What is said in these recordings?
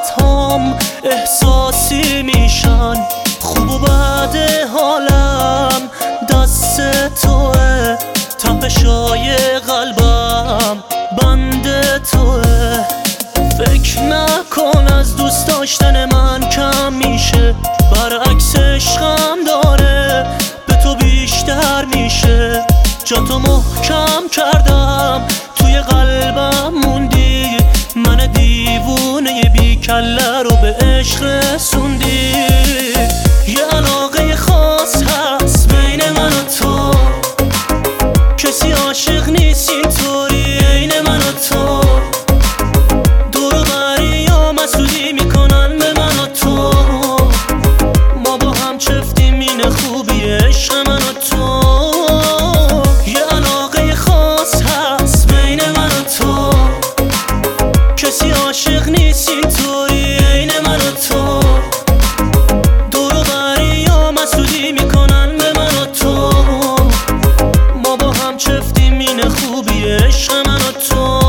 هام احساسی میشن، خوب و بد حالم دست توه، تپشای قلبم بند توه. فکر نکن از دوست داشتن من کم میشه، برعکس عشقم داره به تو بیشتر میشه. جاتو محکم کردم توی قلبم موندی، من دیوونه بی کله رو به عشق رسوندی. یه علاقه خاص هست بین من و تو، کسی عاشق نیست اینطوری عین من و تو. دور و بریا مسئولی میکنن به من و تو، ما با هم چفتیم این خوبی عشق من و تو. یه علاقه خاص هست بین من و تو، کسی عاشق نیست اینطوری عین من و تو. دور و بریا مسئولی میکنن به من و تو، ما با هم چفتیم این خوبی عشق من و تو.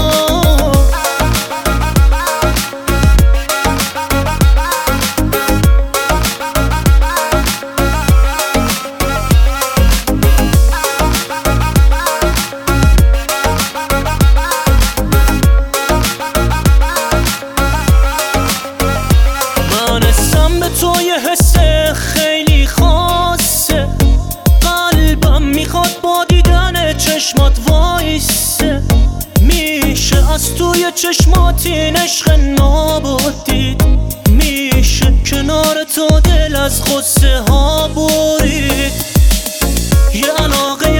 تو یه حس خیلی خاصه، قلبم میخواد با دیدن چشمات وایسه. میشه از توی چشمات این عشق نابودید، میشه کنار تو دل از غصه ها برید. یه علاقه